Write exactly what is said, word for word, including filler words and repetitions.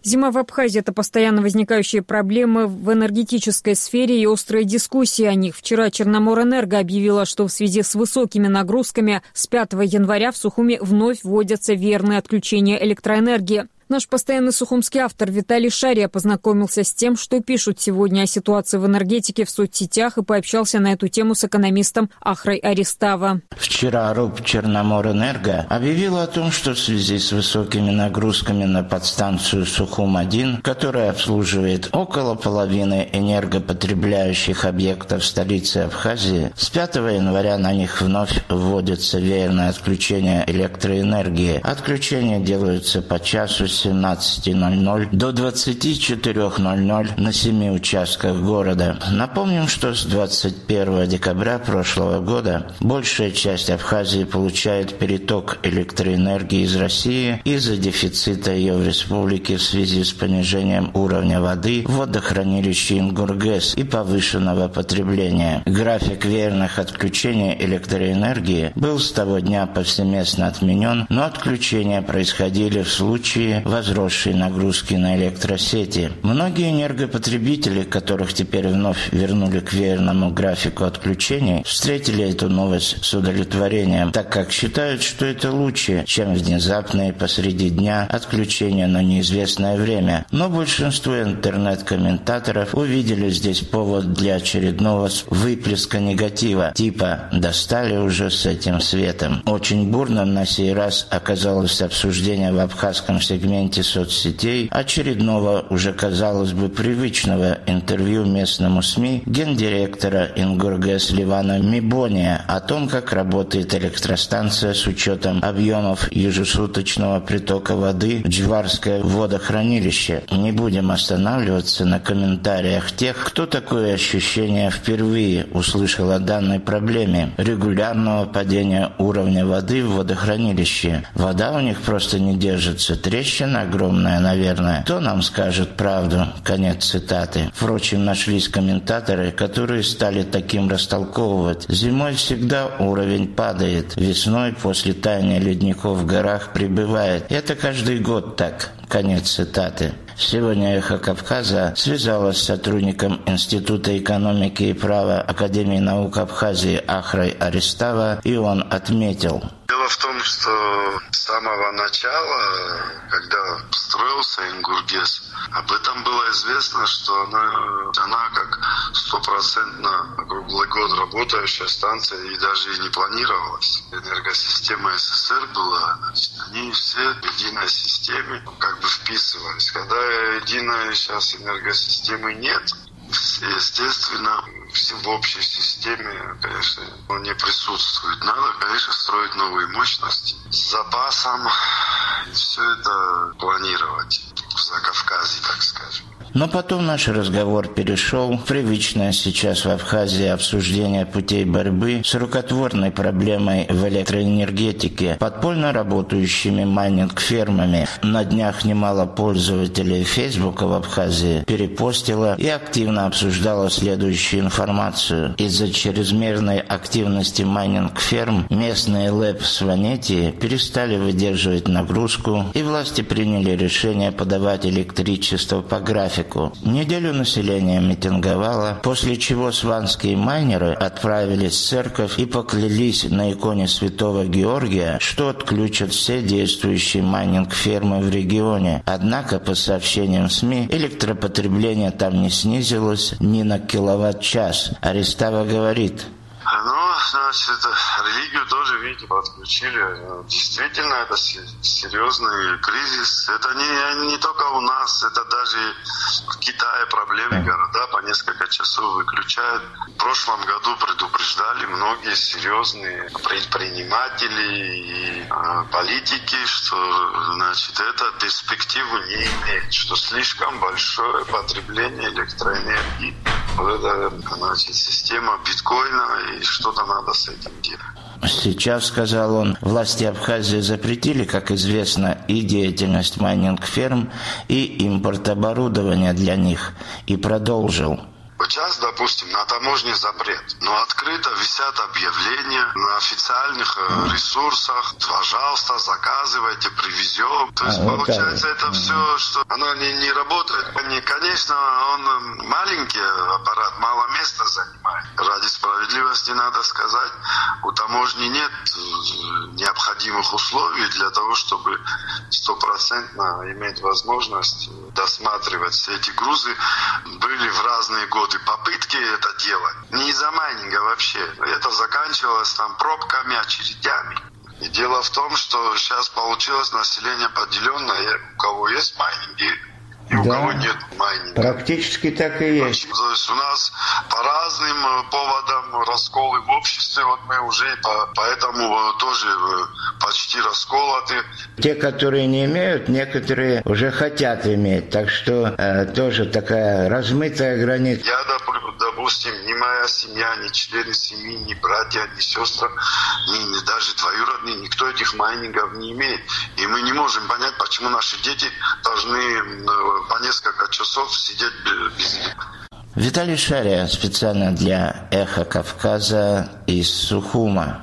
Зима в Абхазии – это постоянно возникающие проблемы в энергетической сфере и острые дискуссии о них. Вчера Черноморэнерго объявила, что в связи с высокими нагрузками с пятого января в Сухуми вновь вводятся верные отключения электроэнергии. Наш постоянный сухумский автор Виталий Шария познакомился с тем, что пишут сегодня о ситуации в энергетике в соцсетях, и пообщался на эту тему с экономистом Ахрой Аристава. Вчера РУП Черноморэнерго объявила о том, что в связи с высокими нагрузками на подстанцию Сухум один, которая обслуживает около половины энергопотребляющих объектов столицы Абхазии, с пятого января на них вновь вводится веерное отключение электроэнергии. Отключения делаются по часу с семнадцати ноль-ноль до двадцати четырёх ноль-ноль на семи участках города. Напомним, что с двадцать первого декабря прошлого года большая часть Абхазии получает переток электроэнергии из России из-за дефицита ее в республике в связи с понижением уровня воды в водохранилище Ингургэс и повышенного потребления. График веерных отключений электроэнергии был с того дня повсеместно отменен, но отключения происходили в случае возросшей нагрузки на электросети. Многие энергопотребители, которых теперь вновь вернули к веерному графику отключений, встретили эту новость с удовлетворением, так как считают, что это лучше, чем внезапные посреди дня отключения на неизвестное время. Но большинство интернет-комментаторов увидели здесь повод для очередного выплеска негатива, типа «достали уже с этим светом». Очень бурным на сей раз оказалось обсуждение в абхазском сегменте соцсетей очередного, уже казалось бы, привычного интервью местному СМИ гендиректора Ингургэс Ливана Мибония о том, как работает электростанция с учетом объемов ежесуточного притока воды в Джварское водохранилище. Не будем останавливаться на комментариях тех, кто такое ощущение впервые услышал о данной проблеме регулярного падения уровня воды в водохранилище. Вода у них просто не держится, трещина огромная, наверное. Кто нам скажет правду? Конец цитаты. Впрочем, нашлись комментаторы, которые стали таким растолковывать. Зимой всегда уровень падает, весной после таяния ледников в горах прибывает. Это каждый год так. Конец цитаты. Сегодня «Эхо Кавказа» связалась с сотрудником Института экономики и права Академии наук Абхазии Ахрой Аристава, и он отметил. Дело в том, что с самого начала, когда строился Ингургэс, об этом было известно, что она, она как стопроцентно круглый год работающая станция и даже и не планировалась. Энергосистема СССР была, значит, они все в единой системе как бы вписывались. Когда единой сейчас энергосистемы нет, естественно, в общей системе, конечно, не присутствует. Надо, конечно, строить новые мощности с запасом и все это планировать в Закавказье, так скажем. Но потом наш разговор перешел в привычное сейчас в Абхазии обсуждение путей борьбы с рукотворной проблемой в электроэнергетике, подпольно работающими майнинг-фермами. На днях немало пользователей Фейсбука в Абхазии перепостило и активно обсуждало следующую информацию. Из-за чрезмерной активности майнинг-ферм местные ЛЭП Сванетии перестали выдерживать нагрузку, и власти приняли решение подавать электричество по графику. Неделю население митинговало, после чего сванские майнеры отправились в церковь и поклялись на иконе святого Георгия, что отключат все действующие майнинг-фермы в регионе. Однако, по сообщениям СМИ, электропотребление там не снизилось ни на киловатт-час. Аристава говорит: Ну, значит, религию тоже, видите, подключили. Действительно, это серьезный кризис. Это не, не только у нас, это даже в Китае проблемы. Города по несколько часов выключают. В прошлом году предупреждали многие серьезные предприниматели и э, политики, что, значит, это перспективу не имеет, что слишком большое потребление электроэнергии. Вот это, значит, система биткоина, и что-то надо с этим делать. Сейчас, сказал он, власти Абхазии запретили, как известно, и деятельность майнинг-ферм, и импорт оборудования для них. И продолжил. Сейчас, допустим, на таможне запрет, но открыто висят объявления на официальных ресурсах. Пожалуйста, заказывайте, привезем. То есть, а, получается, вот это все, что оно не, не работает. Не, конечно, он маленький аппарат, мало места занимает. Ради справедливости надо сказать, у таможни нет необходимых условий для того, чтобы стопроцентно иметь возможность досматривать все эти грузы. Были в разные годы попытки это делать. Не из-за майнинга вообще. Это заканчивалось там пробками, очередями. И дело в том, что сейчас получилось население поделенное. У кого есть майнинги, и да, у кого нет майнинга. Практически так и есть. То есть у нас по разным поводам расколы в обществе, вот мы уже по, поэтому тоже почти расколоты. Те, которые не имеют, некоторые уже хотят иметь, так что э, тоже такая размытая граница. Я, допустим, ни моя семья, ни члены семьи, ни братья, ни сестры, ни, ни даже двоюродные, никто этих майнингов не имеет. И мы не можем понять, почему наши дети должны по несколько часов сидеть без них. Виталий Шария специально для «Эхо Кавказа» из Сухума.